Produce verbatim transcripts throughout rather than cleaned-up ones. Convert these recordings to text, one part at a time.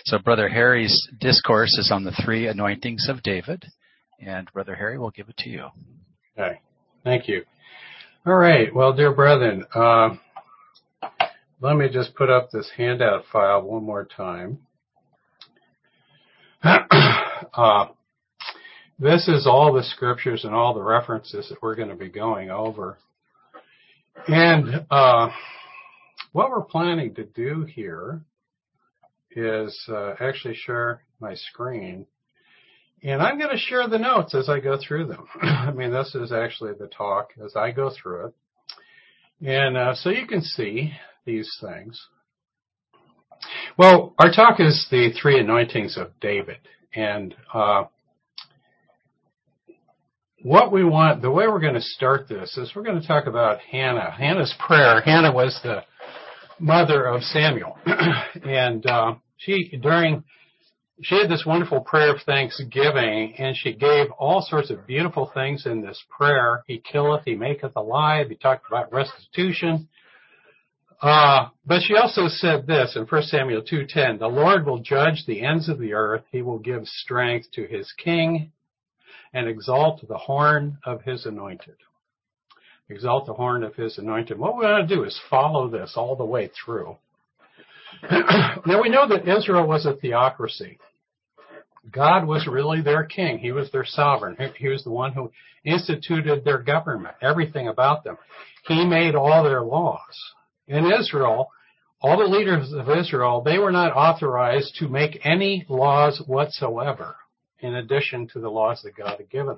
So Brother Harry's discourse is on the three anointings of David, and Brother Harry will give it to you. Okay, thank you. All right, well, dear brethren, uh, let me just put up this handout file one more time. uh, this is all the scriptures and all the references that we're going to be going over. And uh, what we're planning to do here is uh, actually share my screen. And I'm going to share the notes as I go through them. I mean, this is actually the talk as I go through it. And uh, so you can see these things. Well, our talk is the three anointings of David. And uh, what we want, the way we're going to start this is we're going to talk about Hannah. Hannah's prayer. Hannah was the mother of Samuel. and uh, she, during, she had this wonderful prayer of thanksgiving, and she gave all sorts of beautiful things in this prayer. He killeth, he maketh alive. He talked about restitution. Uh, but she also said this in First Samuel two ten, the Lord will judge the ends of the earth. He will give strength to his king and exalt the horn of his anointed. Exalt the horn of his anointed. What we want to do is follow this all the way through. Now we know that Israel was a theocracy. God was really their king. He was their sovereign. He was the one who instituted their government, everything about them. He made all their laws. In Israel, all the leaders of Israel, they were not authorized to make any laws whatsoever in addition to the laws that God had given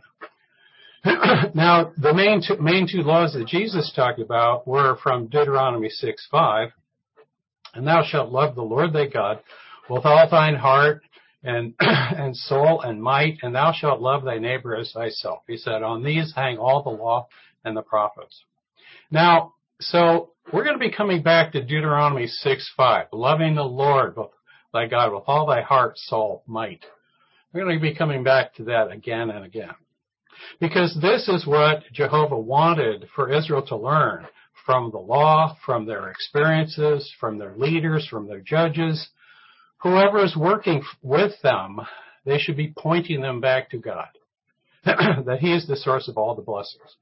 them. Now, the main two, main two laws that Jesus talked about were from Deuteronomy six five, and thou shalt love the Lord thy God with all thine heart and and soul and might, and thou shalt love thy neighbor as thyself. He said, on these hang all the law and the prophets. Now, so we're going to be coming back to Deuteronomy six five, loving the Lord thy God with all thy heart, soul, might. We're going to be coming back to that again and again. Because this is what Jehovah wanted for Israel to learn from the law, from their experiences, from their leaders, from their judges. Whoever is working with them, they should be pointing them back to God, that he is the source of all the blessings.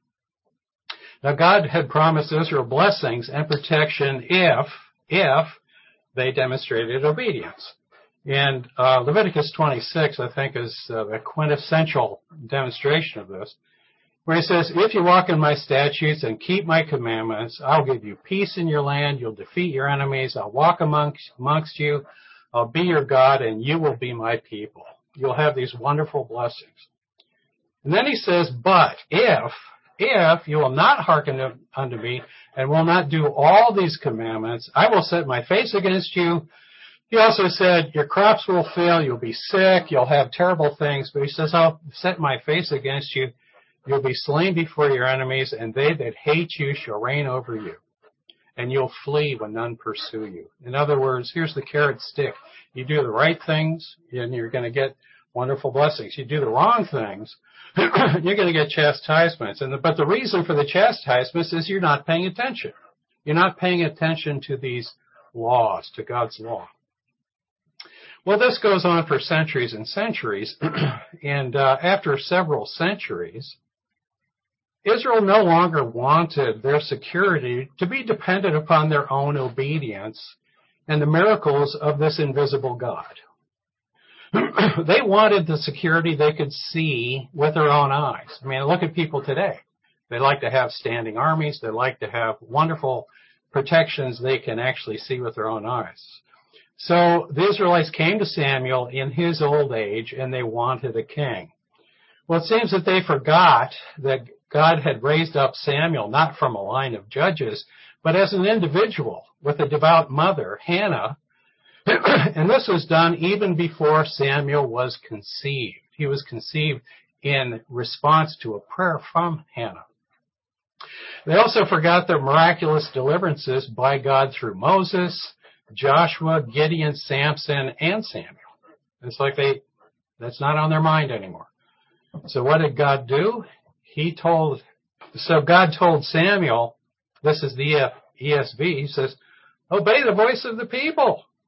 Now, God had promised Israel blessings and protection if, if they demonstrated obedience. And uh, Leviticus twenty-six, I think, is uh, a quintessential demonstration of this, where he says, if you walk in my statutes and keep my commandments, I'll give you peace in your land, you'll defeat your enemies, I'll walk amongst, amongst you, I'll be your God, and you will be my people. You'll have these wonderful blessings. And then he says, but if, if you will not hearken unto me and will not do all these commandments, I will set my face against you. He also said, your crops will fail, you'll be sick, you'll have terrible things. But he says, I'll set my face against you. You'll be slain before your enemies, and they that hate you shall reign over you. And you'll flee when none pursue you. In other words, here's the carrot stick. You do the right things, and you're going to get wonderful blessings. You do the wrong things, you're going to get chastisements. And the, but the reason for the chastisements is you're not paying attention. You're not paying attention to these laws, to God's law. Well, this goes on for centuries and centuries, and uh, after several centuries, Israel no longer wanted their security to be dependent upon their own obedience and the miracles of this invisible God. They wanted the security they could see with their own eyes. I mean, look at people today. They like to have standing armies. They like to have wonderful protections they can actually see with their own eyes. So the Israelites came to Samuel in his old age, and they wanted a king. Well, it seems that they forgot that God had raised up Samuel not from a line of judges, but as an individual with a devout mother, Hannah. And this was done even before Samuel was conceived. He was conceived in response to a prayer from Hannah. They also forgot the miraculous deliverances by God through Moses, Joshua, Gideon, Samson, and Samuel. It's like they, that's not on their mind anymore. So what did God do? He told, so God told Samuel, this is the E S V, he says, obey the voice of the people.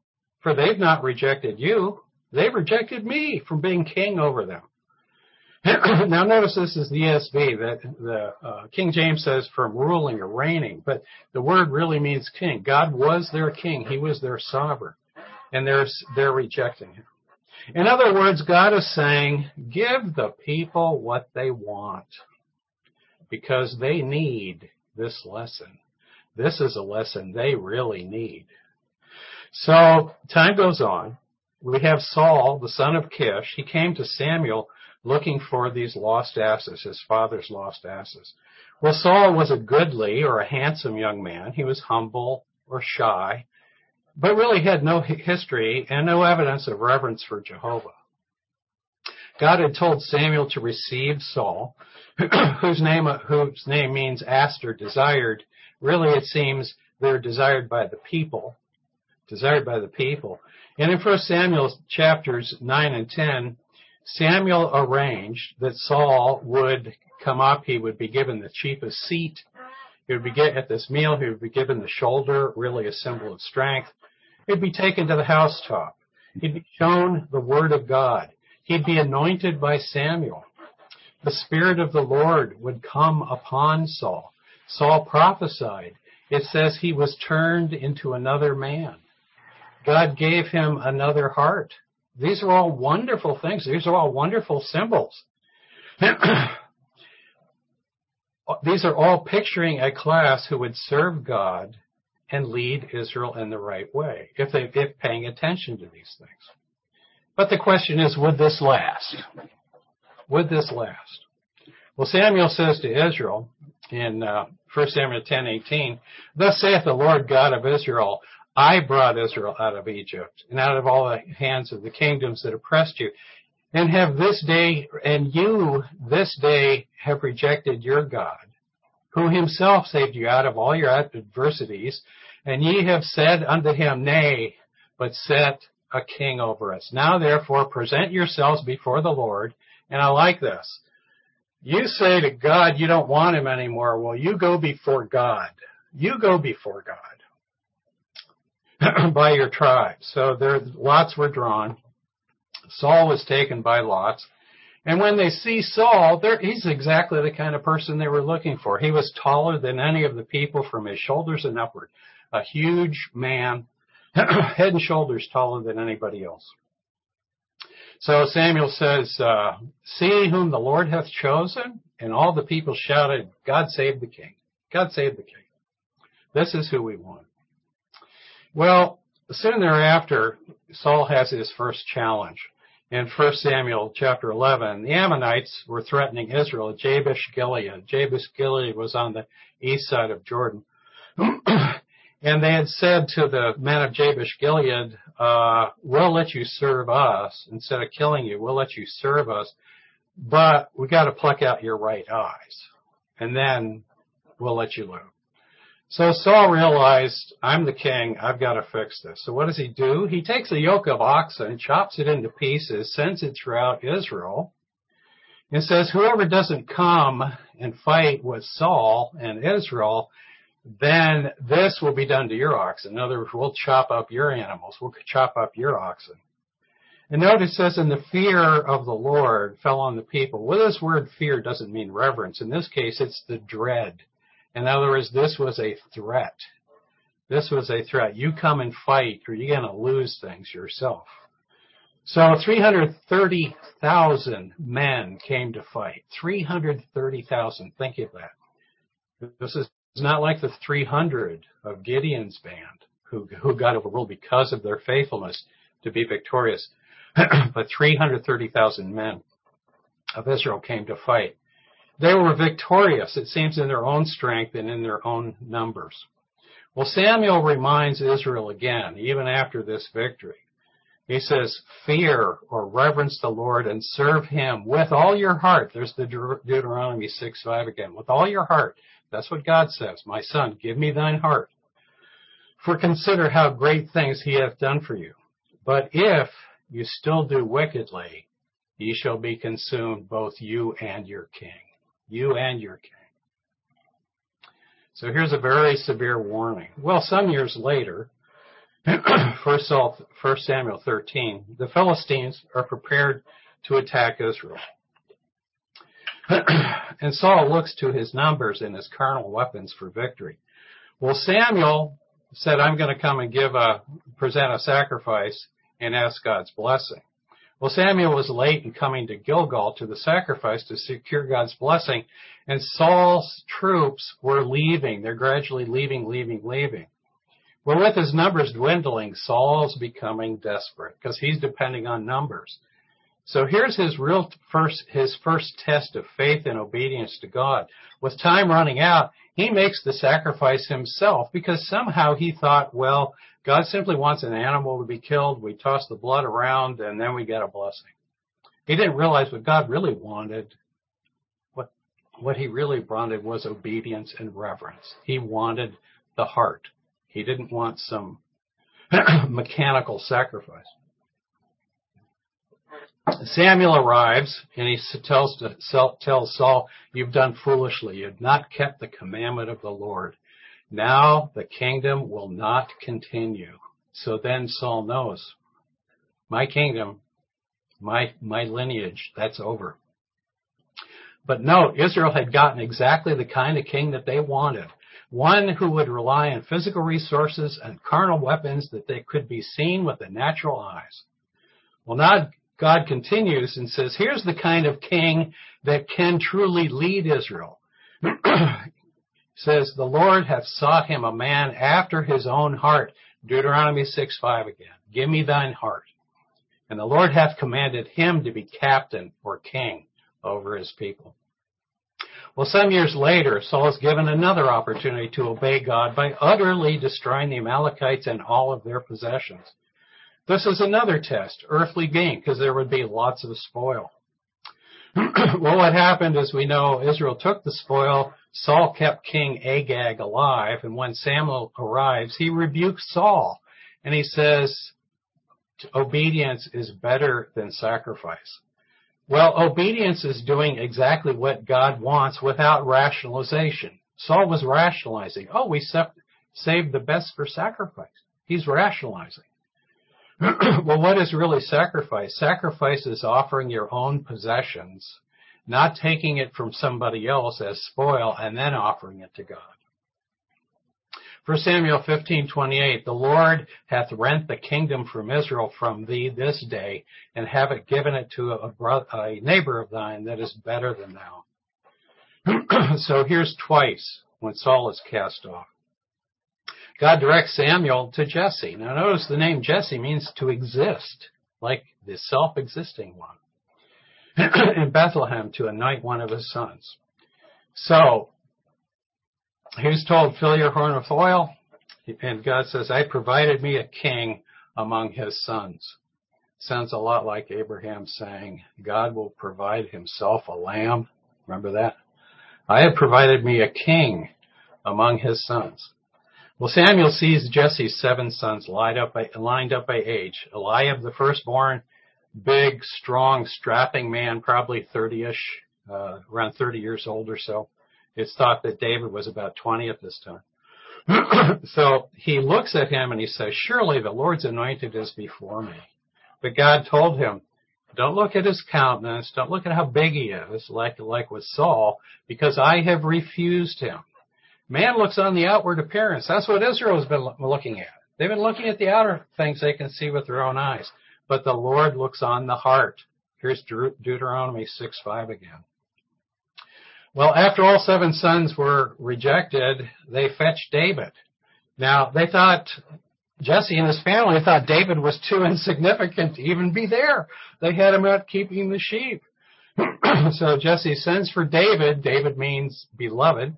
For they've not rejected you. They've rejected me from being king over them. Now notice this is the E S V, that the uh, King James says from ruling or reigning, but the word really means king. God was their king. He was their sovereign. And they're, they're rejecting him. In other words, God is saying, give the people what they want, because they need this lesson. This is a lesson they really need. So time goes on. We have Saul, the son of Kish. He came to Samuel looking for these lost asses, his father's lost asses. Well, Saul was a goodly or a handsome young man. He was humble or shy, but really had no history and no evidence of reverence for Jehovah. God had told Samuel to receive Saul, whose name, whose name means asked or desired. Really, it seems they're desired by the people, desired by the people. And in First Samuel chapters nine and ten, Samuel arranged that Saul would come up. He would be given the chiefest seat. He would be get, at this meal. He would be given the shoulder, really a symbol of strength. He'd be taken to the housetop. He'd be shown the word of God. He'd be anointed by Samuel. The Spirit of the Lord would come upon Saul. Saul prophesied. It says he was turned into another man. God gave him another heart. These are all wonderful things. These are all wonderful symbols. These are all picturing a class who would serve God and lead Israel in the right way, if they if paying attention to these things. But the question is, would this last? Would this last? Well, Samuel says to Israel in uh, First Samuel ten eighteen, thus saith the Lord God of Israel, I brought Israel out of Egypt and out of all the hands of the kingdoms that oppressed you, and have this day, and you this day have rejected your God, who himself saved you out of all your adversities, and ye have said unto him, nay, but set a king over us. Now therefore present yourselves before the Lord. And I like this. You say to God you don't want him anymore. Well, you go before God. You go before God by your tribe. So there, lots were drawn. Saul was taken by lots. And when they see Saul, he's exactly the kind of person they were looking for. He was taller than any of the people from his shoulders and upward. A huge man, head and shoulders taller than anybody else. So Samuel says, uh, see whom the Lord hath chosen? And all the people shouted, God save the king. God save the king. This is who we want. Well, soon thereafter, Saul has his first challenge. In First Samuel chapter eleven, the Ammonites were threatening Israel at Jabesh Gilead. Jabesh Gilead was on the east side of Jordan. And they had said to the men of Jabesh Gilead, uh, we'll let you serve us. Instead of killing you, we'll let you serve us. But we got to pluck out your right eyes. And then we'll let you live. So Saul realized, I'm the king, I've got to fix this. So what does he do? He takes a yoke of oxen, chops it into pieces, sends it throughout Israel, and says, whoever doesn't come and fight with Saul and Israel, then this will be done to your oxen. In other words, we'll chop up your animals. We'll chop up your oxen. And notice it says, and the fear of the Lord fell on the people. Well, this word fear doesn't mean reverence. In this case, it's the dread. In other words, this was a threat. This was a threat. You come and fight, or you're going to lose things yourself. So three hundred thirty thousand men came to fight. three hundred thirty thousand. Think of that. This is not like the three hundred of Gideon's band who, who got overruled because of their faithfulness to be victorious. But three hundred thirty thousand men of Israel came to fight. They were victorious, it seems, in their own strength and in their own numbers. Well, Samuel reminds Israel again, even after this victory. He says, fear or reverence the Lord and serve him with all your heart. There's the Deuteronomy six five again. With all your heart. That's what God says. My son, give me thine heart. For consider how great things he hath done for you. But if you still do wickedly, ye shall be consumed, both you and your king. You and your king. So here's a very severe warning. Well, some years later, First Samuel thirteen. The Philistines are prepared to attack Israel. And Saul looks to his numbers and his carnal weapons for victory. Well, Samuel said, I'm going to come and give a, present a sacrifice and ask God's blessing. Well, Samuel was late in coming to Gilgal to the sacrifice to secure God's blessing, and Saul's troops were leaving. They're gradually leaving, leaving, leaving. Well, with his numbers dwindling, Saul's becoming desperate because he's depending on numbers. So here's his real first, his first test of faith and obedience to God. With time running out, he makes the sacrifice himself because somehow he thought, well, God simply wants an animal to be killed. We toss the blood around and then we get a blessing. He didn't realize what God really wanted. What, what he really wanted was obedience and reverence. He wanted the heart. He didn't want some mechanical sacrifice. Samuel arrives and he tells, tells Saul, you've done foolishly. You've not kept the commandment of the Lord. Now the kingdom will not continue. So then Saul knows, my kingdom, my, my lineage, that's over. But no, Israel had gotten exactly the kind of king that they wanted. One who would rely on physical resources and carnal weapons that they could be seen with the natural eyes. Well, now God continues and says, here's the kind of king that can truly lead Israel. Says, the Lord hath sought him a man after his own heart. Deuteronomy six five again. Give me thine heart. And the Lord hath commanded him to be captain or king over his people. Well, some years later, Saul is given another opportunity to obey God by utterly destroying the Amalekites and all of their possessions. This is another test, earthly gain, because there would be lots of spoil. Well, what happened is we know Israel took the spoil. Saul kept King Agag alive, and when Samuel arrives, he rebukes Saul, and he says, obedience is better than sacrifice. Well, obedience is doing exactly what God wants without rationalization. Saul was rationalizing. Oh, we saved the best for sacrifice. He's rationalizing. Well, what is really sacrifice? Sacrifice is offering your own possessions, not taking it from somebody else as spoil and then offering it to God. First Samuel fifteen twenty-eight, the Lord hath rent the kingdom from Israel from thee this day, and have it given it to a, brother, a neighbor of thine that is better than thou. So here's twice when Saul is cast off. God directs Samuel to Jesse. Now notice the name Jesse means to exist, like the self-existing one. In Bethlehem to anoint one of his sons. So, he's told, fill your horn with oil. And God says, I provided me a king among his sons. Sounds a lot like Abraham saying, God will provide himself a lamb. Remember that? I have provided me a king among his sons. Well, Samuel sees Jesse's seven sons lined up by, lined up by age. Eliab, the firstborn, big, strong, strapping man, probably thirty-ish, uh, around thirty years old or so. It's thought that David was about twenty at this time. So he looks at him and he says, surely the Lord's anointed is before me. But God told him, don't look at his countenance, don't look at how big he is, like, like with Saul, because I have refused him. Man looks on the outward appearance. That's what Israel has been looking at. They've been looking at the outer things they can see with their own eyes. But the Lord looks on the heart. Here's Deuteronomy six five again. Well, after all seven sons were rejected, they fetched David. Now, they thought, Jesse and his family thought David was too insignificant to even be there. They had him out keeping the sheep. So Jesse sends for David. David means beloved.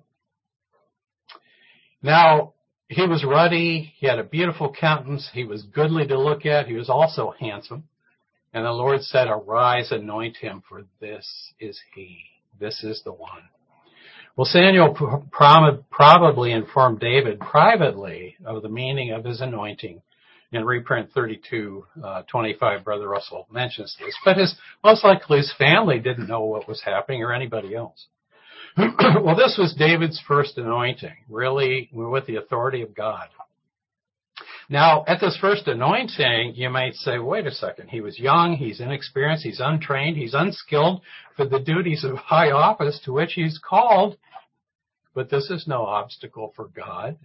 Now, he was ruddy, he had a beautiful countenance, he was goodly to look at, he was also handsome. And the Lord said, arise, anoint him, for this is he. This is the one. Well, Samuel pr- probably informed David privately of the meaning of his anointing. In reprint thirty-two twenty-five, Brother Russell mentions this. But his, most likely his family didn't know what was happening or anybody else. Well, this was David's first anointing, really with the authority of God. Now, at this first anointing, you might say, wait a second, he was young, he's inexperienced, he's untrained, he's unskilled for the duties of high office to which he's called. But this is no obstacle for God.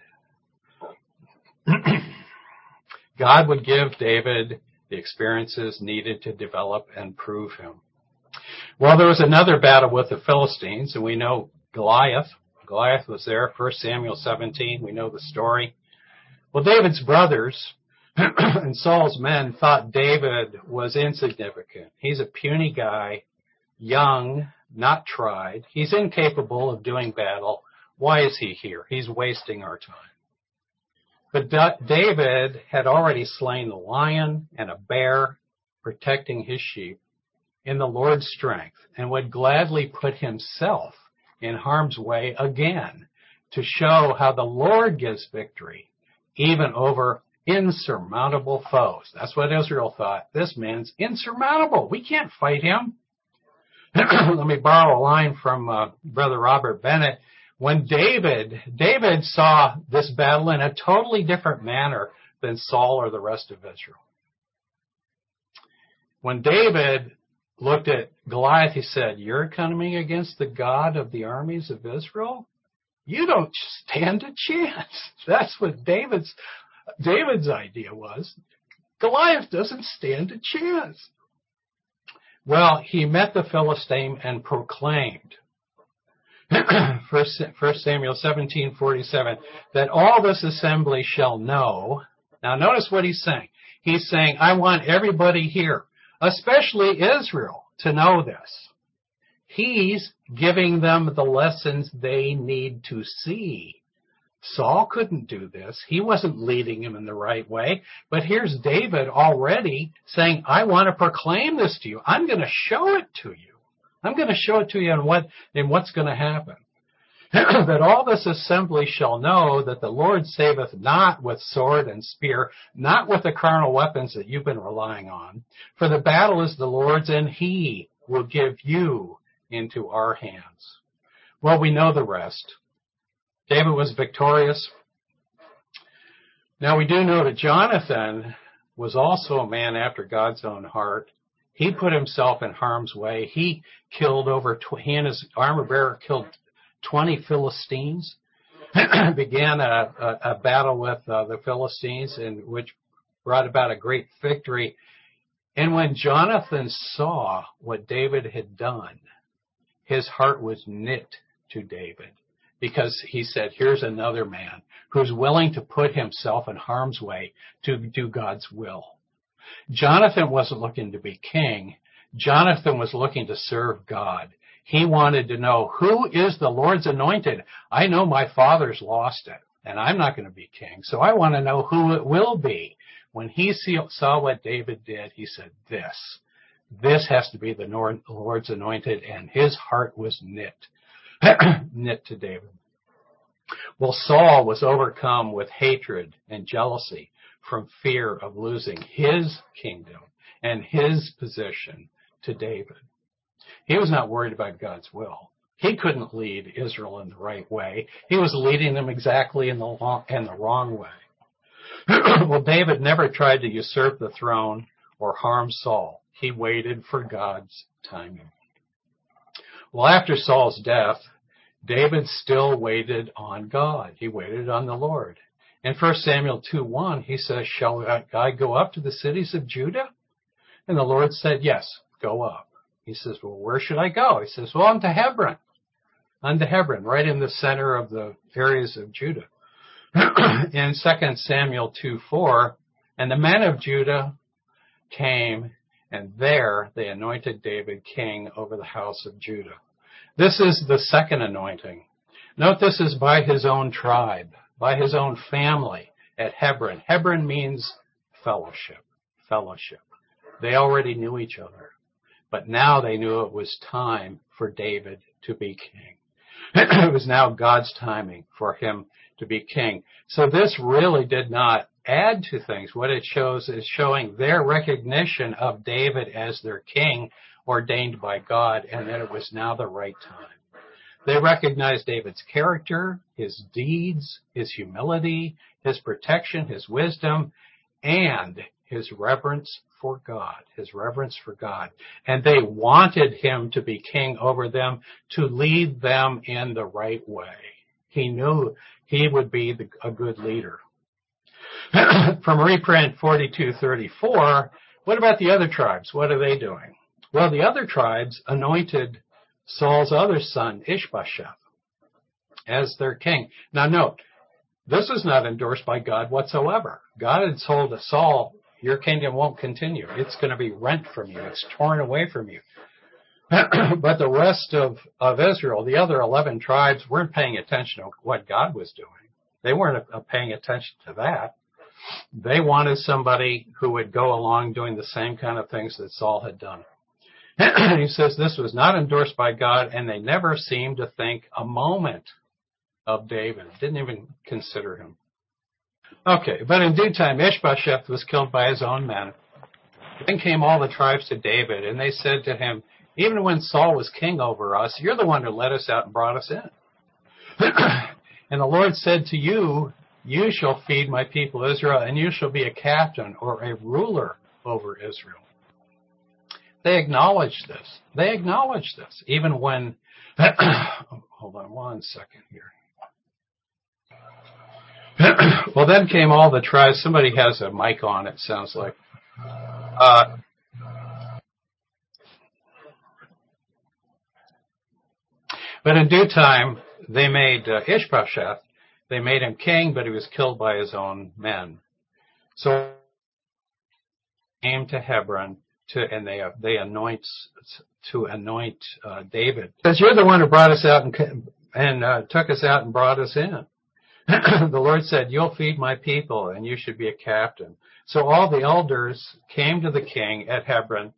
God would give David the experiences needed to develop and prove him. Well, there was another battle with the Philistines, and we know Goliath. Goliath was there, First Samuel seventeen. We know the story. Well, David's brothers and Saul's men thought David was insignificant. He's a puny guy, young, not tried. He's incapable of doing battle. Why is he here? He's wasting our time. But David had already slain a lion and a bear, protecting his sheep in the Lord's strength, and would gladly put himself in harm's way again to show how the Lord gives victory, even over insurmountable foes. That's what Israel thought. This man's insurmountable. We can't fight him. Let me borrow a line from uh, Brother Robert Bennett. When David, David saw this battle in a totally different manner than Saul or the rest of Israel. When David looked at Goliath, he said, "You're coming against the God of the armies of Israel? You don't stand a chance." That's what David's, David's idea was. Goliath doesn't stand a chance. Well, he met the Philistine and proclaimed, First Samuel seventeen forty-seven, that all this assembly shall know. Now notice what he's saying. He's saying, I want everybody here, especially Israel, to know this. He's giving them the lessons they need to see. Saul couldn't do this. He wasn't leading him in the right way. But here's David already saying, I want to proclaim this to you. I'm going to show it to you. I'm going to show it to you in what in what's going to happen. That all this assembly shall know that the Lord saveth not with sword and spear, not with the carnal weapons that you've been relying on. For the battle is the Lord's, and he will give you into our hands. Well, we know the rest. David was victorious. Now we do know that Jonathan was also a man after God's own heart. He put himself in harm's way. He killed over, he and his armor bearer killed twenty Philistines, began a, a, a battle with uh, the Philistines, in which brought about a great victory. And when Jonathan saw what David had done, his heart was knit to David, because he said, here's another man who's willing to put himself in harm's way to do God's will. Jonathan wasn't looking to be king. Jonathan was looking to serve God. He wanted to know, who is the Lord's anointed? I know my father's lost it, and I'm not going to be king, so I want to know who it will be. When he saw what David did, he said, this, this has to be the Lord's anointed, and his heart was knit, knit to David. Well, Saul was overcome with hatred and jealousy from fear of losing his kingdom and his position to David. He was not worried about God's will. He couldn't lead Israel in the right way. He was leading them exactly in the long, in the wrong way. Well, David never tried to usurp the throne or harm Saul. He waited for God's timing. Well, after Saul's death, David still waited on God. He waited on the Lord. In First Samuel two one, he says, shall I go up to the cities of Judah? And the Lord said, yes, go up. He says, well, where should I go? He says, well, unto Hebron. Unto Hebron, right in the center of the areas of Judah. In Second Samuel two four, and the men of Judah came, and there they anointed David king over the house of Judah. This is the second anointing. Note this is by his own tribe, by his own family at Hebron. Hebron means fellowship, fellowship. They already knew each other, but now they knew it was time for David to be king. It was now God's timing for him to be king. So this really did not add to things. What it shows is showing their recognition of David as their king, ordained by God, and that it was now the right time. They recognized David's character, his deeds, his humility, his protection, his wisdom, and his reverence for God, his reverence for God. And they wanted him to be king over them, to lead them in the right way. He knew he would be the, a good leader. From reprint forty-two thirty-four, what about the other tribes? What are they doing? Well, the other tribes anointed Saul's other son, Ishbosheth, as their king. Now note, this was not endorsed by God whatsoever. God had told Saul, your kingdom won't continue. It's going to be rent from you. It's torn away from you. But the rest of, of Israel, the other eleven tribes, weren't paying attention to what God was doing. They weren't uh, paying attention to that. They wanted somebody who would go along doing the same kind of things that Saul had done. He says this was not endorsed by God, and they never seemed to think a moment of David. Didn't even consider him. Okay, but in due time, Ishbosheth was killed by his own men. Then came all the tribes to David, and they said to him, even when Saul was king over us, you're the one who led us out and brought us in. And the Lord said to you, you shall feed my people Israel, and you shall be a captain or a ruler over Israel. They acknowledged this. They acknowledged this, even when, hold on one second here. Well, then came all the tribes. Somebody has a mic on, it sounds like. Uh, but in due time, they made uh, Ishbosheth, they made him king, but he was killed by his own men. So he came to Hebron, to, and they uh, they anoint to anoint uh, David. Because you're the one who brought us out and, and uh, took us out and brought us in. The Lord said, you'll feed my people, and you should be a captain. So all the elders came to the king at Hebron,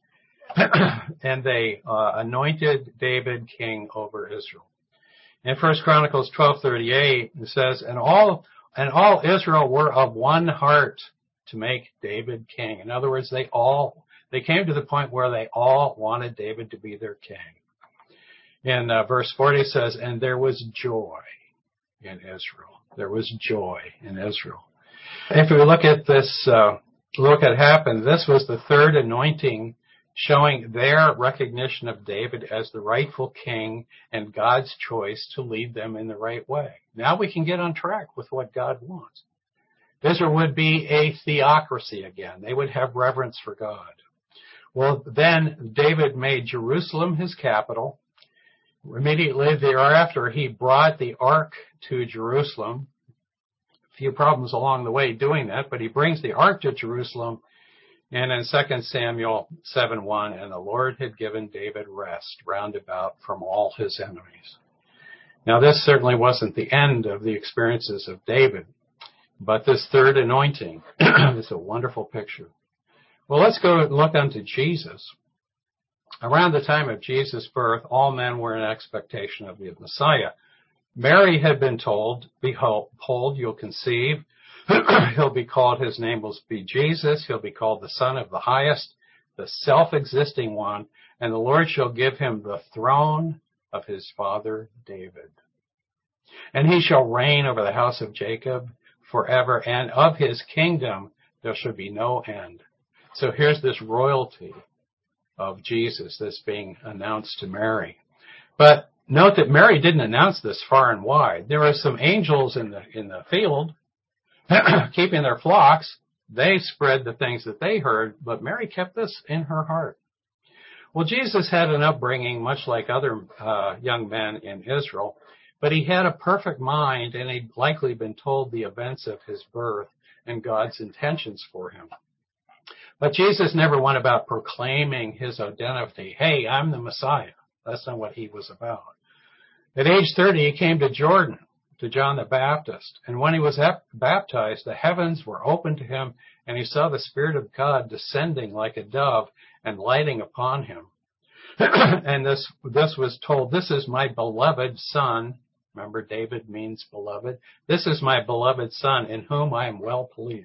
and they uh, anointed David king over Israel. In First Chronicles twelve thirty-eight, it says, and all and all Israel were of one heart to make David king. In other words, they all they came to the point where they all wanted David to be their king. In uh, verse forty says, and there was joy in Israel. There was joy in Israel. If we look at this, uh, look at happened, this was the third anointing showing their recognition of David as the rightful king and God's choice to lead them in the right way. Now we can get on track with what God wants. Israel would be a theocracy again. They would have reverence for God. Well, then David made Jerusalem his capital. Immediately thereafter, he brought the ark to Jerusalem. A few problems along the way doing that, but he brings the ark to Jerusalem. And in Second Samuel seven one, and the Lord had given David rest round about from all his enemies. Now, this certainly wasn't the end of the experiences of David, but this third anointing is a wonderful picture. Well, let's go look unto Jesus. Around the time of Jesus' birth, all men were in expectation of the Messiah. Mary had been told, behold, you'll conceive. He'll be called, his name will be Jesus. He'll be called the Son of the Highest, the self-existing one, and the Lord shall give him the throne of his father David. And he shall reign over the house of Jacob forever, and of his kingdom there shall be no end. So here's this royalty of Jesus that's being announced to Mary. But note that Mary didn't announce this far and wide. There were some angels in the in the field keeping their flocks. They spread the things that they heard, but Mary kept this in her heart. Well, Jesus had an upbringing much like other uh, young men in Israel, but he had a perfect mind, and he'd likely been told the events of his birth and God's intentions for him. But Jesus never went about proclaiming his identity. Hey, I'm the Messiah. That's not what he was about. At age thirty, he came to Jordan, to John the Baptist. And when he was baptized, the heavens were opened to him, and he saw the Spirit of God descending like a dove and lighting upon him. And this, this was told, this is my beloved Son. Remember, David means beloved. This is my beloved Son, in whom I am well pleased.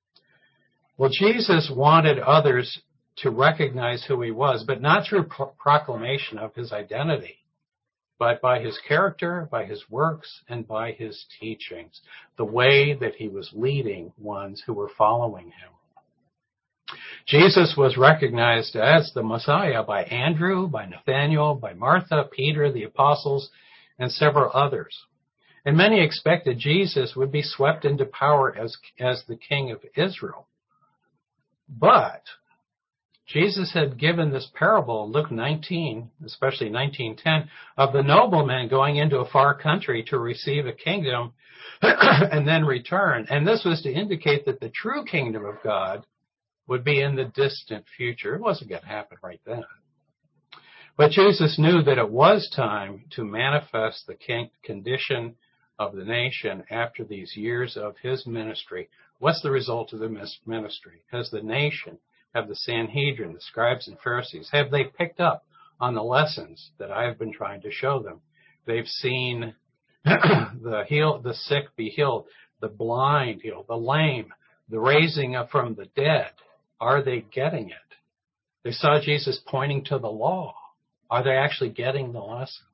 Well, Jesus wanted others to recognize who he was, but not through pro- proclamation of his identity. but by his character, by his works, and by his teachings, the way that he was leading ones who were following him. Jesus was recognized as the Messiah by Andrew, by Nathanael, by Martha, Peter, the apostles, and several others. And many expected Jesus would be swept into power as, as the King of Israel. But Jesus had given this parable, Luke nineteen, especially nineteen ten, of the nobleman going into a far country to receive a kingdom and then return. And this was to indicate that the true kingdom of God would be in the distant future. It wasn't going to happen right then. But Jesus knew that it was time to manifest the condition of the nation after these years of his ministry. What's the result of the ministry? Has the nation, have the Sanhedrin, the scribes and Pharisees, have they picked up on the lessons that I have been trying to show them? They've seen the heal, the sick be healed, the blind healed, the lame, the raising up from the dead. Are they getting it? They saw Jesus pointing to the law. Are they actually getting the lesson?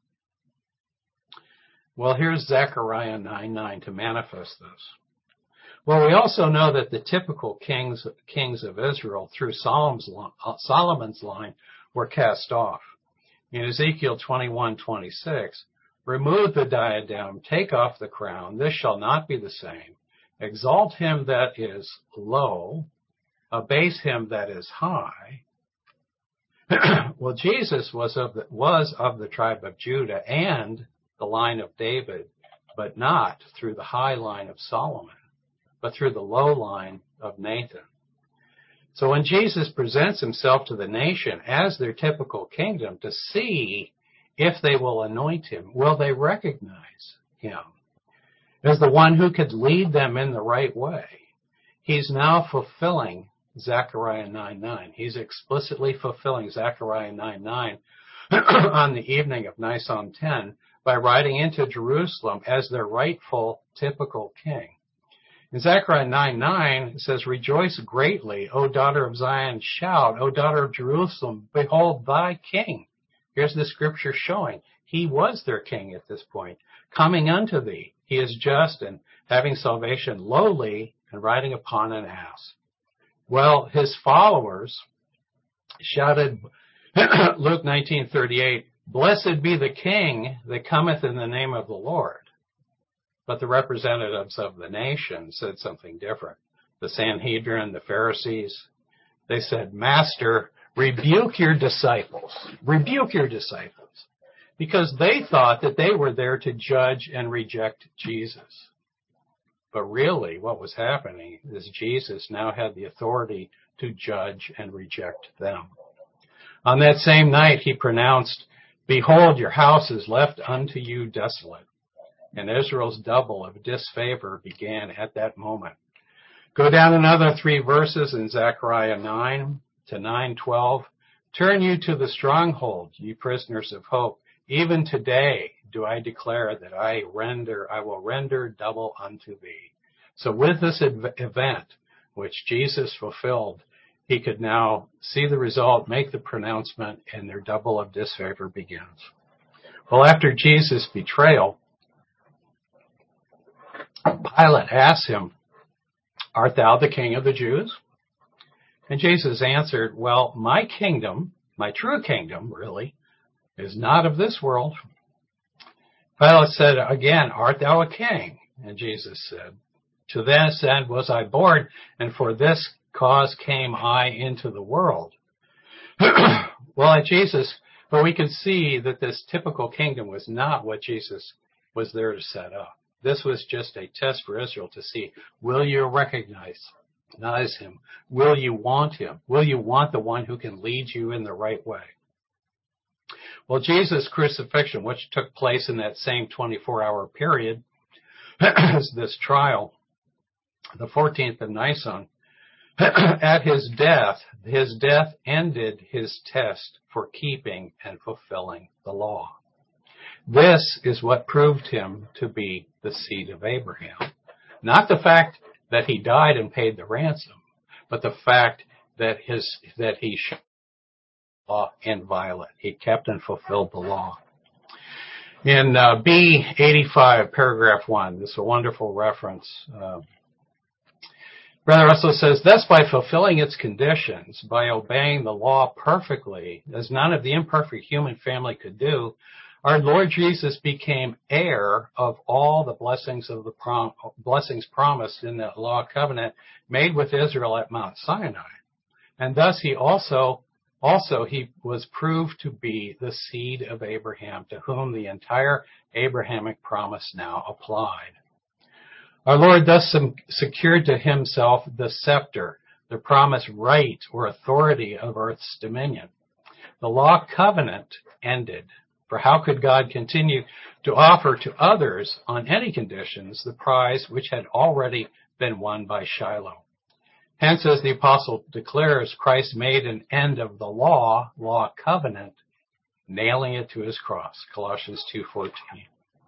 Well, here's Zechariah nine nine to manifest this. Well, we also know that the typical kings, kings of Israel through Solomon's, Solomon's line were cast off. In Ezekiel twenty-one twenty-six, remove the diadem, take off the crown. This shall not be the same. Exalt him that is low, abase him that is high. Well, Jesus was of the, was of the tribe of Judah and the line of David, but not through the high line of Solomon, but through the low line of Nathan. So when Jesus presents himself to the nation as their typical kingdom to see if they will anoint him, will they recognize him as the one who could lead them in the right way? He's now fulfilling Zechariah nine nine. He's explicitly fulfilling Zechariah nine nine on the evening of Nisan ten by riding into Jerusalem as their rightful, typical king. In Zechariah nine nine, it says, rejoice greatly, O daughter of Zion, shout, O daughter of Jerusalem, behold thy king. Here's the scripture showing he was their king at this point. Coming unto thee, he is just and having salvation, lowly and riding upon an ass. Well, his followers shouted, Luke nineteen thirty-eight, blessed be the king that cometh in the name of the Lord. But the representatives of the nation said something different. The Sanhedrin, the Pharisees, they said, Master, rebuke your disciples. Rebuke your disciples. Because they thought that they were there to judge and reject Jesus. But really, what was happening is Jesus now had the authority to judge and reject them. On that same night, he pronounced, behold, your house is left unto you desolate. And Israel's double of disfavor began at that moment. Go down another three verses in Zechariah nine to nine twelve. Turn you to the stronghold, ye prisoners of hope. Even today do I declare that I render, I will render double unto thee. So with this event, which Jesus fulfilled, he could now see the result, make the pronouncement, and their double of disfavor begins. Well, after Jesus' betrayal, Pilate asked him, art thou the king of the Jews? And Jesus answered, well, my kingdom, my true kingdom, really, is not of this world. Pilate said again, art thou a king? And Jesus said, to this end was I born, and for this cause came I into the world. Well, at Jesus, but we could see that this typical kingdom was not what Jesus was there to set up. This was just a test for Israel to see, will you recognize him? Will you want him? Will you want the one who can lead you in the right way? Well, Jesus' crucifixion, which took place in that same twenty-four hour period, as this trial, the fourteenth of Nisan, at his death, his death ended his test for keeping and fulfilling the law. This is what proved him to be the seed of Abraham. Not the fact that he died and paid the ransom, but the fact that his that he showed the law inviolate. He kept and fulfilled the law. In uh, B eighty-five, paragraph one, this is a wonderful reference. Uh, Brother Russell says, thus by fulfilling its conditions, by obeying the law perfectly, as none of the imperfect human family could do, our Lord Jesus became heir of all the blessings of the prom- blessings promised in the law covenant made with Israel at Mount Sinai. And thus he also, also he was proved to be the seed of Abraham, to whom the entire Abrahamic promise now applied. Our Lord thus secured to himself the scepter, the promised right or authority of earth's dominion. The law covenant ended. For how could God continue to offer to others on any conditions the prize which had already been won by Shiloh? Hence, as the apostle declares, Christ made an end of the law, law covenant, nailing it to his cross, Colossians two fourteen.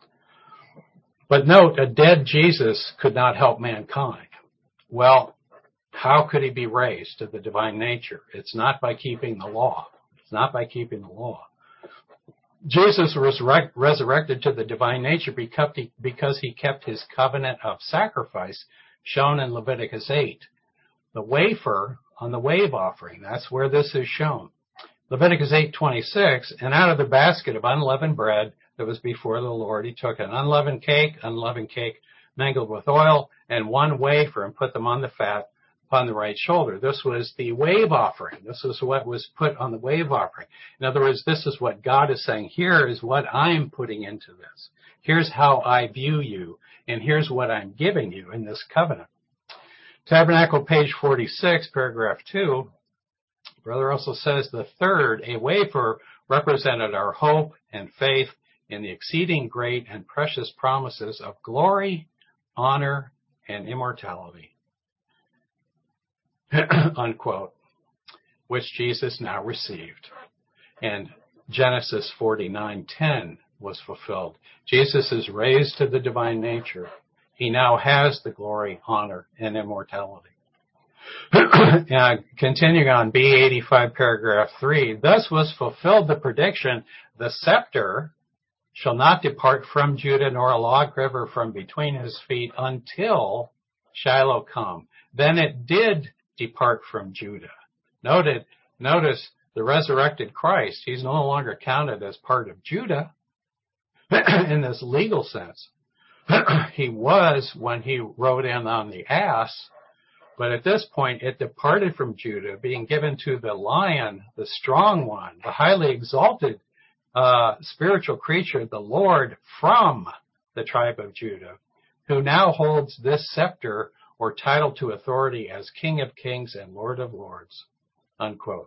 But note, a dead Jesus could not help mankind. Well, how could he be raised to the divine nature? It's not by keeping the law. It's not by keeping the law. Jesus was resurrected to the divine nature because he kept his covenant of sacrifice shown in Leviticus eight. The wafer on the wave offering, that's where this is shown. Leviticus eight twenty-six, and out of the basket of unleavened bread that was before the Lord, he took an unleavened cake, unleavened cake mingled with oil, and one wafer, and put them on the fat upon the right shoulder. This was the wave offering. This is what was put on the wave offering. In other words, this is what God is saying. Here is what I'm putting into this. Here's how I view you, and here's what I'm giving you in this covenant. Tabernacle, page forty-six, paragraph two, Brother Russell says, the third, a wafer, represented our hope and faith in the exceeding great and precious promises of glory, honor, and immortality. Unquote, which Jesus now received. And Genesis forty-nine ten was fulfilled. Jesus is raised to the divine nature. He now has the glory, honor, and immortality. uh, continuing on, B eighty-five, paragraph three, thus was fulfilled the prediction, the scepter shall not depart from Judah, nor a lawgiver from between his feet until Shiloh come. Then it did depart from Judah. Noted, notice the resurrected Christ, he's no longer counted as part of Judah in this legal sense. He was when he rode in on the ass, but at this point it departed from Judah, being given to the lion, the strong one, the highly exalted uh, spiritual creature, the Lord from the tribe of Judah, who now holds this scepter or title to authority as King of Kings and Lord of Lords. Unquote.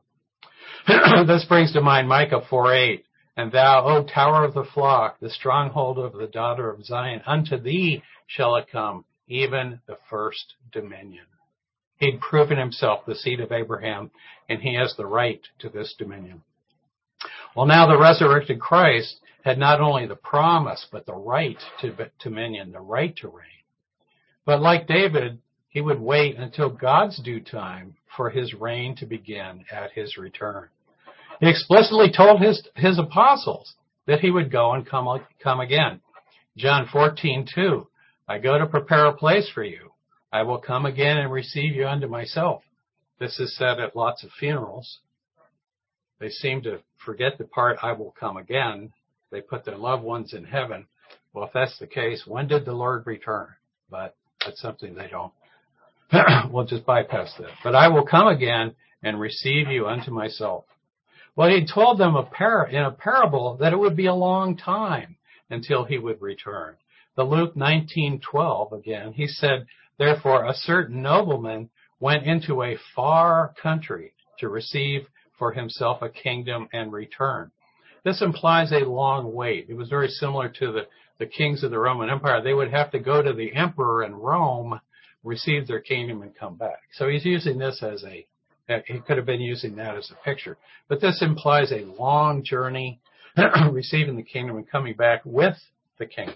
This brings to mind Micah four eight. And thou, O tower of the flock, the stronghold of the daughter of Zion, unto thee shall it come, even the first dominion. He'd proven himself the seed of Abraham, and he has the right to this dominion. Well, now the resurrected Christ had not only the promise, but the right to dominion, the right to reign. But like David, he would wait until God's due time for his reign to begin at his return. He explicitly told his, his apostles that he would go and come, come again. John fourteen two, I go to prepare a place for you. I will come again and receive you unto myself. This is said at lots of funerals. They seem to forget the part, I will come again. They put their loved ones in heaven. Well, if that's the case, when did the Lord return? But that's something they don't. We'll just bypass that. But I will come again and receive you unto myself. Well, he told them a par- in a parable that it would be a long time until he would return. The Luke nineteen twelve, again, he said, therefore a certain nobleman went into a far country to receive for himself a kingdom and return. This implies a long wait. It was very similar to the, the kings of the Roman Empire. They would have to go to the emperor in Rome, receive their kingdom, and come back. So he's using this as a He could have been using that as a picture. But this implies a long journey, receiving the kingdom and coming back with the kingdom.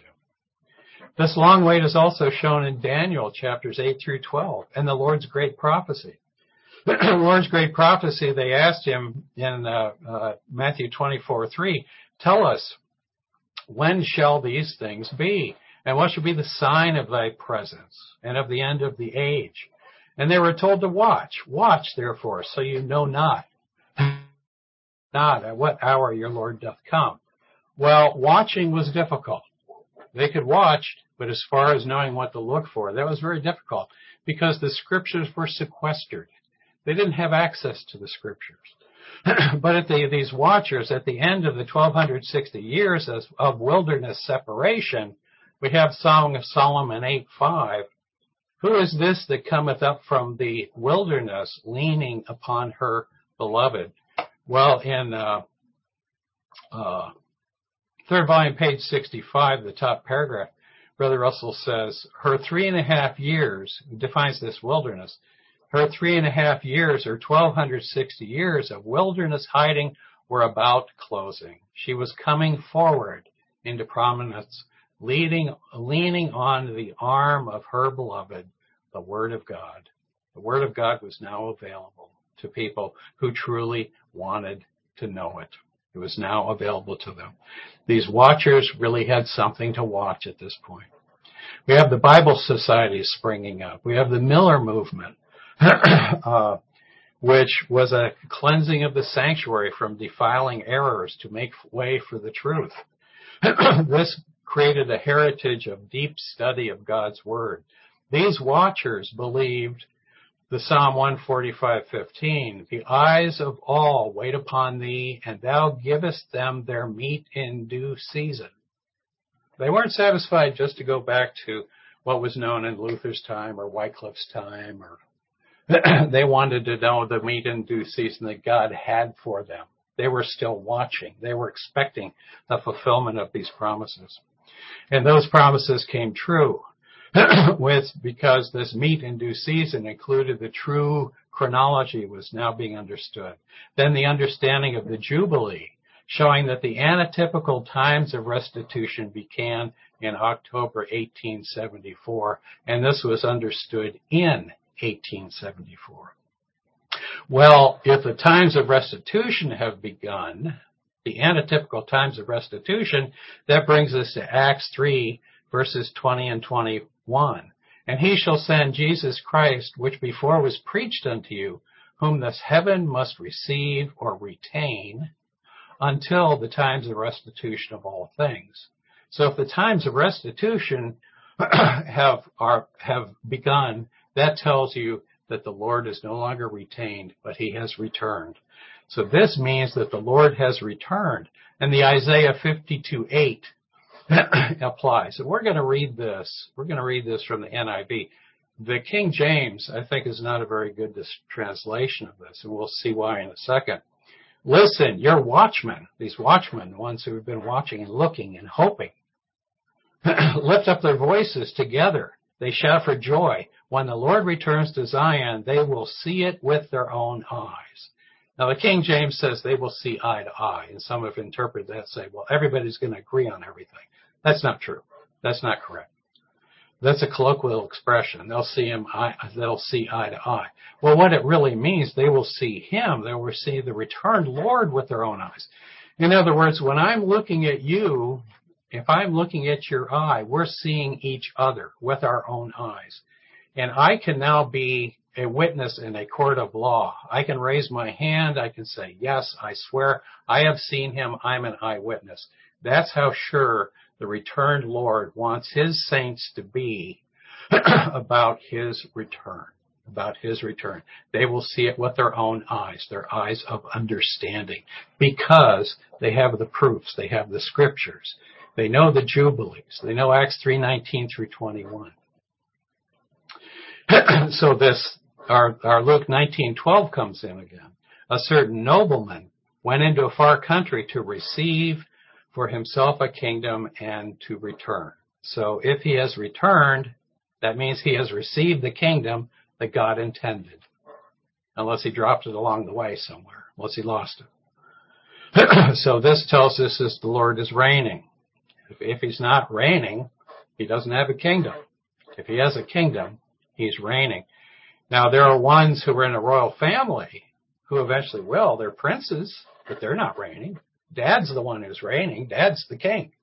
This long wait is also shown in Daniel chapters eight through twelve and the Lord's great prophecy. The Lord's great prophecy, they asked him in uh, uh, Matthew twenty-four three, tell us, When shall these things be? And what shall be the sign of thy presence and of the end of the age? And they were told to watch. Watch, therefore, so you know not, not at what hour your Lord doth come. Well, watching was difficult. They could watch, but as far as knowing what to look for, that was very difficult because the scriptures were sequestered. They didn't have access to the scriptures. But at the, these watchers, at the end of the twelve sixty years of, of wilderness separation, we have Song of Solomon eight five. Who is this that cometh up from the wilderness, leaning upon her beloved? Well, in uh, uh, third volume, page sixty-five, the top paragraph, Brother Russell says, her three and a half years, defines this wilderness, her three and a half years, or twelve sixty years of wilderness hiding were about closing. She was coming forward into prominence, leading, leaning on the arm of her beloved, the Word of God. The Word of God was now available to people who truly wanted to know it. It was now available to them. These watchers really had something to watch at this point. We have the Bible societies springing up. We have the Miller movement, uh, which was a cleansing of the sanctuary from defiling errors to make way for the truth. This created a heritage of deep study of God's Word. These watchers believed the Psalm one forty-five fifteen, the eyes of all wait upon thee, and thou givest them their meat in due season. They weren't satisfied just to go back to what was known in Luther's time or Wycliffe's time, or they wanted to know the meat in due season that God had for them. They were still watching. They were expecting the fulfillment of these promises. And those promises came true. With because this meat in due season included the true chronology was now being understood. Then the understanding of the Jubilee, showing that the anatypical times of restitution began in October eighteen seventy-four, and this was understood in eighteen seventy-four. Well, if the times of restitution have begun, the anatypical times of restitution, that brings us to Acts three, verses twenty and twenty-one. And he shall send Jesus Christ, which before was preached unto you, whom this heaven must receive or retain until the times of restitution of all things. So if the times of restitution have are have begun, that tells you that the Lord is no longer retained, but he has returned. So this means that the Lord has returned. And the Isaiah fifty-two eight applies. And we're going to read this. We're going to read this from the N I V. The King James, I think, is not a very good translation of this, and we'll see why in a second. Listen, your watchmen, these watchmen, the ones who have been watching and looking and hoping, lift up their voices together. They shout for joy. When the Lord returns to Zion, they will see it with their own eyes. Now, the King James says they will see eye to eye, and some have interpreted that and say, well, everybody's going to agree on everything. That's not true. That's not correct. That's a colloquial expression. They'll see him, eye, they'll see eye to eye. Well, what it really means, they will see him. They will see the returned Lord with their own eyes. In other words, when I'm looking at you, if I'm looking at your eye, we're seeing each other with our own eyes. And I can now be a witness in a court of law. I can raise my hand. I can say, yes, I swear I have seen him. I'm an eyewitness. That's how sure the returned Lord wants his saints to be about his return, about his return. They will see it with their own eyes, their eyes of understanding, because they have the proofs. They have the scriptures. They know the Jubilees. They know Acts three nineteen through twenty-one. So this, our, our Luke nineteen twelve comes in again. A certain nobleman went into a far country to receive for himself a kingdom and to return. So if he has returned, that means he has received the kingdom that God intended. Unless he dropped it along the way somewhere, unless he lost it. So this tells us that the Lord is reigning. If, if he's not reigning, he doesn't have a kingdom. If he has a kingdom, he's reigning. Now, there are ones who are in a royal family who eventually will. They're princes, but they're not reigning. Dad's the one who's reigning. Dad's the king.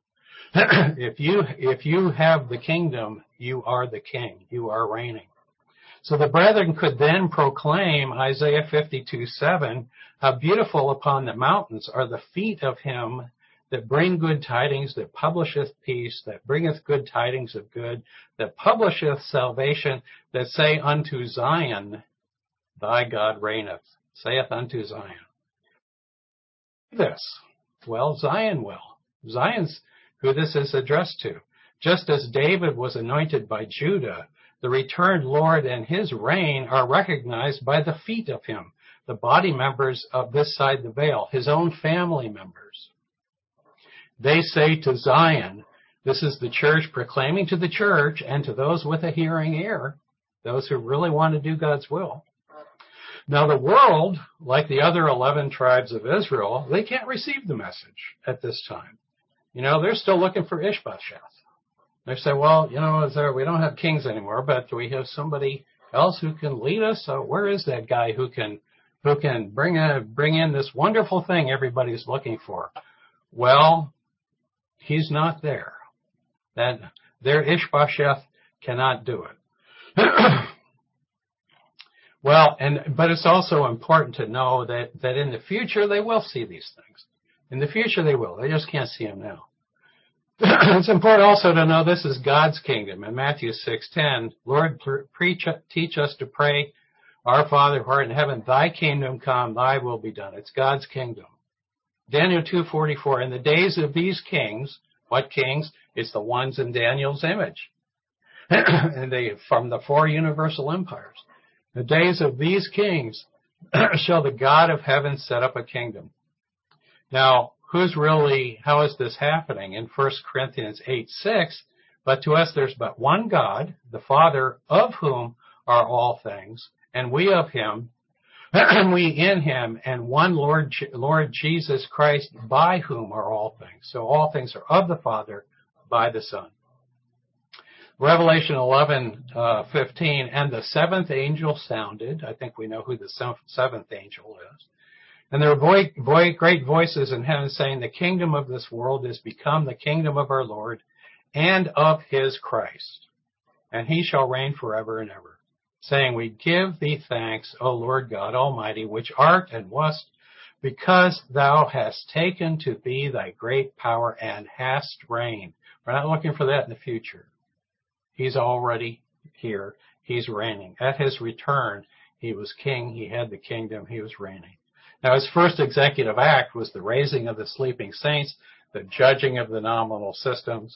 if you if you have the kingdom, you are the king. You are reigning. So the brethren could then proclaim Isaiah fifty-two seven, how beautiful upon the mountains are the feet of him that bring good tidings, that publisheth peace, that bringeth good tidings of good, that publisheth salvation, that say unto Zion, thy God reigneth, saith unto Zion. This, well, Zion will. Zion's who this is addressed to. Just as David was anointed by Judah, the returned Lord and his reign are recognized by the feet of him, the body members of this side the veil, his own family members. They say to Zion, this is the church proclaiming to the church and to those with a hearing ear, those who really want to do God's will. Now the world, like the other eleven tribes of Israel, they can't receive the message at this time. You know, they're still looking for Ishbosheth. They say, well, you know, is there, we don't have kings anymore, but do we have somebody else who can lead us? So where is that guy who can who can bring a, bring in this wonderful thing everybody's looking for? Well, he's not there. That their Ishbosheth cannot do it. Well, and but it's also important to know that, that in the future they will see these things. In the future they will. They just can't see them now. It's important also to know this is God's kingdom. In Matthew six ten, Lord, preach, teach us to pray, our Father who art in heaven, thy kingdom come, thy will be done. It's God's kingdom. Daniel two forty-four, in the days of these kings, what kings? It's the ones in Daniel's image. And they from the four universal empires. The days of these kings shall the God of heaven set up a kingdom. Now, who's really, how is this happening? In First Corinthians eight six, but to us there's but one God, the Father, of whom are all things, and we of him, and we in him, and one Lord, Lord Jesus Christ, by whom are all things. So all things are of the Father, by the Son. Revelation eleven fifteen, and the seventh angel sounded. I think we know who the seventh angel is. And there were great voices in heaven saying, the kingdom of this world is become the kingdom of our Lord and of his Christ. And he shall reign forever and ever, saying, we give thee thanks, O Lord God Almighty, which art and wast, because thou hast taken to thee thy great power and hast reigned. We're not looking for that in the future. He's already here. He's reigning. At his return, he was king. He had the kingdom. He was reigning. Now, his first executive act was the raising of the sleeping saints, the judging of the nominal systems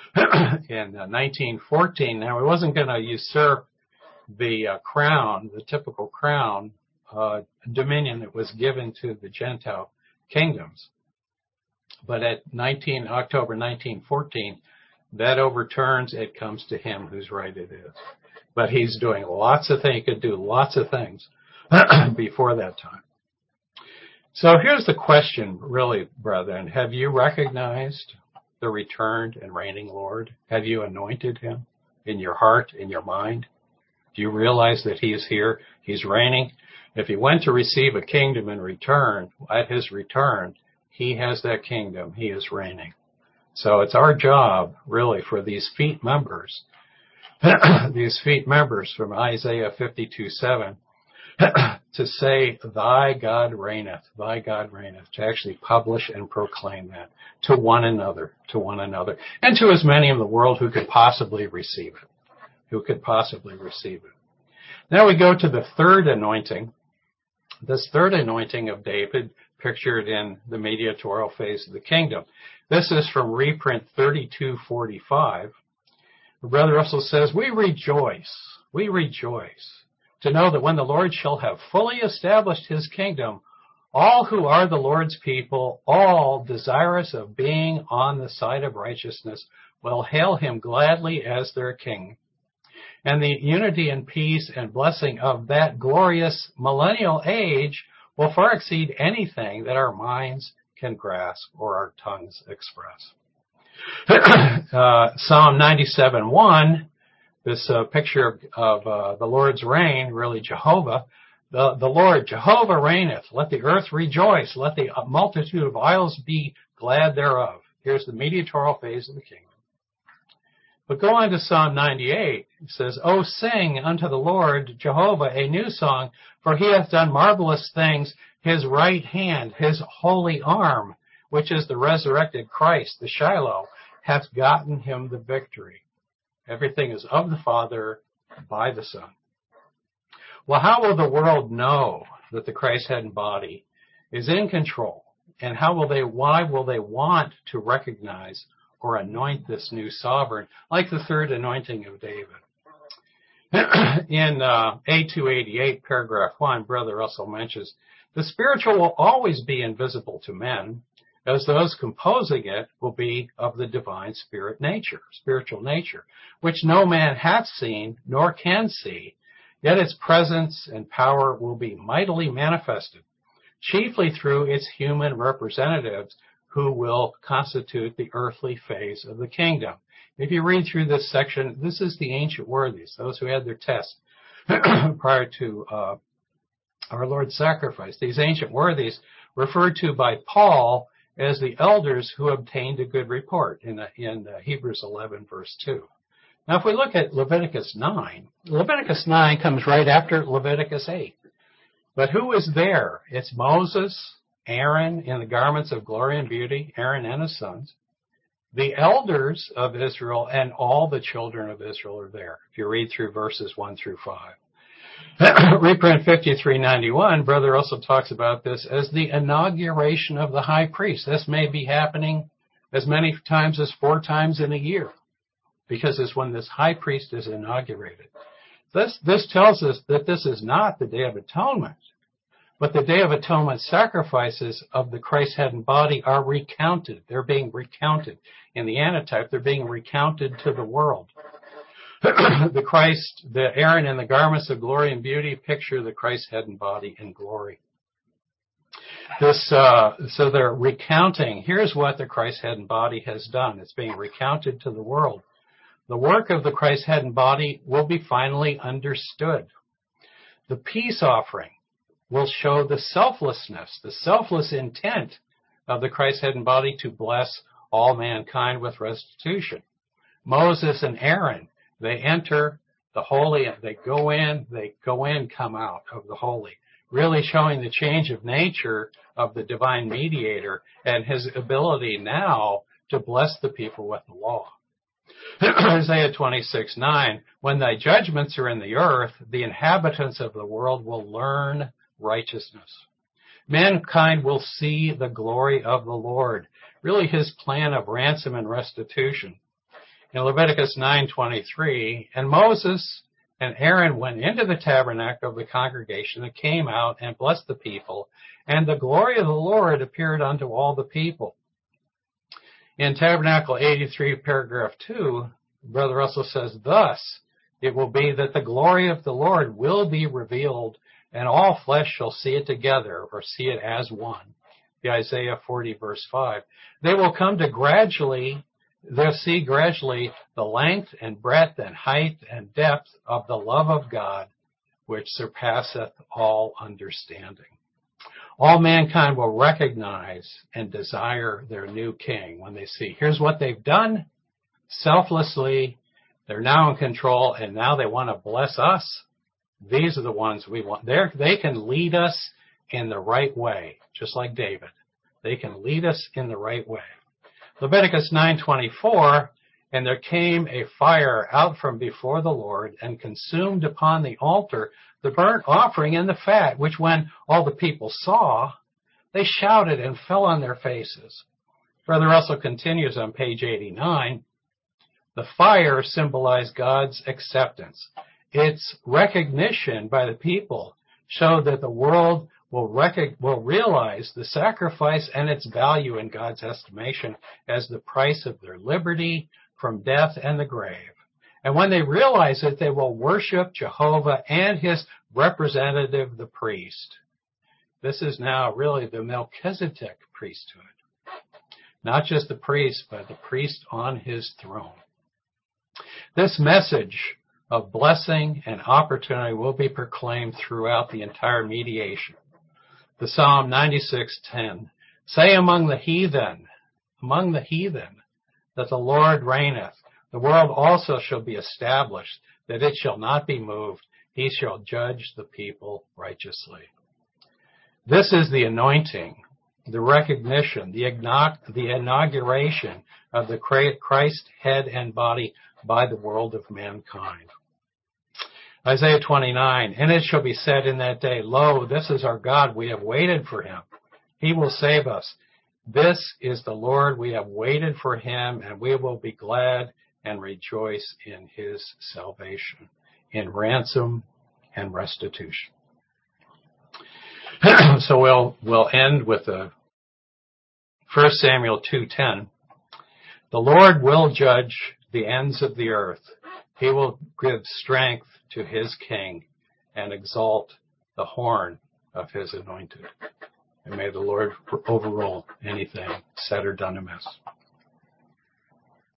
in uh, nineteen fourteen. Now, he wasn't going to usurp the uh, crown, the typical crown, uh, dominion that was given to the Gentile kingdoms. But at nineteen October nineteen fourteen, that overturns, it comes to him whose right it is. But he's doing lots of things. He could do lots of things before that time. So here's the question, really, brethren. Have you recognized the returned and reigning Lord? Have you anointed him in your heart, in your mind? Do you realize that he is here? He's reigning. If he went to receive a kingdom in return, at his return, he has that kingdom. He is reigning. So it's our job, really, for these feet members, these feet members from Isaiah fifty-two seven, to say, thy God reigneth, thy God reigneth, to actually publish and proclaim that to one another, to one another, and to as many in the world who could possibly receive it, who could possibly receive it. Now we go to the third anointing, this third anointing of David, pictured in the mediatorial phase of the kingdom. This is from reprint thirty-two forty-five. Brother Russell says, we rejoice, we rejoice to know that when the Lord shall have fully established his kingdom, all who are the Lord's people, all desirous of being on the side of righteousness, will hail him gladly as their king. And the unity and peace and blessing of that glorious millennial age will far exceed anything that our minds can grasp or our tongues express. uh, Psalm ninety-seven one, this uh, picture of, of uh, the Lord's reign, really Jehovah, the, the Lord, Jehovah reigneth. Let the earth rejoice. Let the multitude of isles be glad thereof. Here's the mediatorial phase of the kingdom. But go on to Psalm ninety-eight. It says, "O sing unto the Lord Jehovah a new song, for he hath done marvelous things. His right hand, his holy arm, which is the resurrected Christ, the Shiloh, hath gotten him the victory." Everything is of the Father by the Son. Well, how will the world know that the Christ head and body is in control? And how will they, why will they want to recognize or anoint this new sovereign, like the third anointing of David? In uh, A two eighty-eight, paragraph one, Brother Russell mentions, "The spiritual will always be invisible to men, as those composing it will be of the divine spirit nature, spiritual nature, which no man hath seen nor can see, yet its presence and power will be mightily manifested, chiefly through its human representatives, who will constitute the earthly phase of the kingdom." If you read through this section, this is the ancient worthies, those who had their test prior to uh, our Lord's sacrifice. These ancient worthies referred to by Paul as the elders who obtained a good report in, in uh, Hebrews eleven, verse two. Now, if we look at Leviticus nine, Leviticus nine comes right after Leviticus eight. But who is there? It's Moses, Aaron in the garments of glory and beauty, Aaron and his sons. The elders of Israel and all the children of Israel are there, if you read through verses one through five. Reprint fifty-three ninety-one, Brother Russell talks about this as the inauguration of the high priest. This may be happening as many times as four times in a year, because it's when this high priest is inaugurated. This, this tells us that this is not the Day of Atonement, but the Day of Atonement sacrifices of the Christ head and body are recounted. They're being recounted. In the antitype, they're being recounted to the world. The Christ, the Aaron in the garments of glory and beauty picture the Christ head and body in glory. This, uh, so they're recounting, here's what the Christ head and body has done. It's being recounted to the world. The work of the Christ head and body will be finally understood. The peace offering will show the selflessness, the selfless intent of the Christ head and body to bless all mankind with restitution. Moses and Aaron, they enter the holy, they go in, they go in, come out of the holy, really showing the change of nature of the divine mediator and his ability now to bless the people with the law. Isaiah twenty-six nine, "When thy judgments are in the earth, the inhabitants of the world will learn righteousness." Mankind will see the glory of the Lord, really his plan of ransom and restitution. In Leviticus nine twenty-three, "And Moses and Aaron went into the tabernacle of the congregation and came out and blessed the people, and the glory of the Lord appeared unto all the people." In Tabernacle eighty-three, paragraph two, Brother Russell says, "Thus it will be that the glory of the Lord will be revealed, and all flesh shall see it together," or see it as one. The Isaiah forty, verse five. They will come to gradually, they'll see gradually the length and breadth and height and depth of the love of God, which surpasseth all understanding. All mankind will recognize and desire their new king when they see, here's what they've done selflessly. They're now in control, and now they want to bless us. These are the ones we want. They're, they can lead us in the right way, just like David. They can lead us in the right way. Leviticus nine twenty-four, "And there came a fire out from before the Lord, and consumed upon the altar the burnt offering and the fat, which when all the people saw, they shouted and fell on their faces." Brother Russell continues on page eighty-nine, "The fire symbolized God's acceptance. Its recognition by the people showed that the world will, rec- will realize the sacrifice and its value in God's estimation as the price of their liberty from death and the grave. And when they realize it, they will worship Jehovah and his representative, the priest." This is now really the Melchizedek priesthood. Not just the priest, but the priest on his throne. This message of blessing and opportunity will be proclaimed throughout the entire mediation. The Psalm ninety-six ten, "Say among the heathen, among the heathen, that the Lord reigneth. The world also shall be established, that it shall not be moved. He shall judge the people righteously. This is the anointing, the recognition, the, the inauguration of the Christ head and body by the world of mankind. Isaiah twenty-nine, and it shall be said in that day, Lo, this is our God, we have waited for him. He will save us. This is the Lord, we have waited for him, and we will be glad and rejoice in his salvation, in ransom and restitution. So we'll, we'll end with the First Samuel two ten. The Lord will judge the ends of the earth. He will give strength to his king and exalt the horn of his anointed. And may the Lord overrule anything said or done amiss.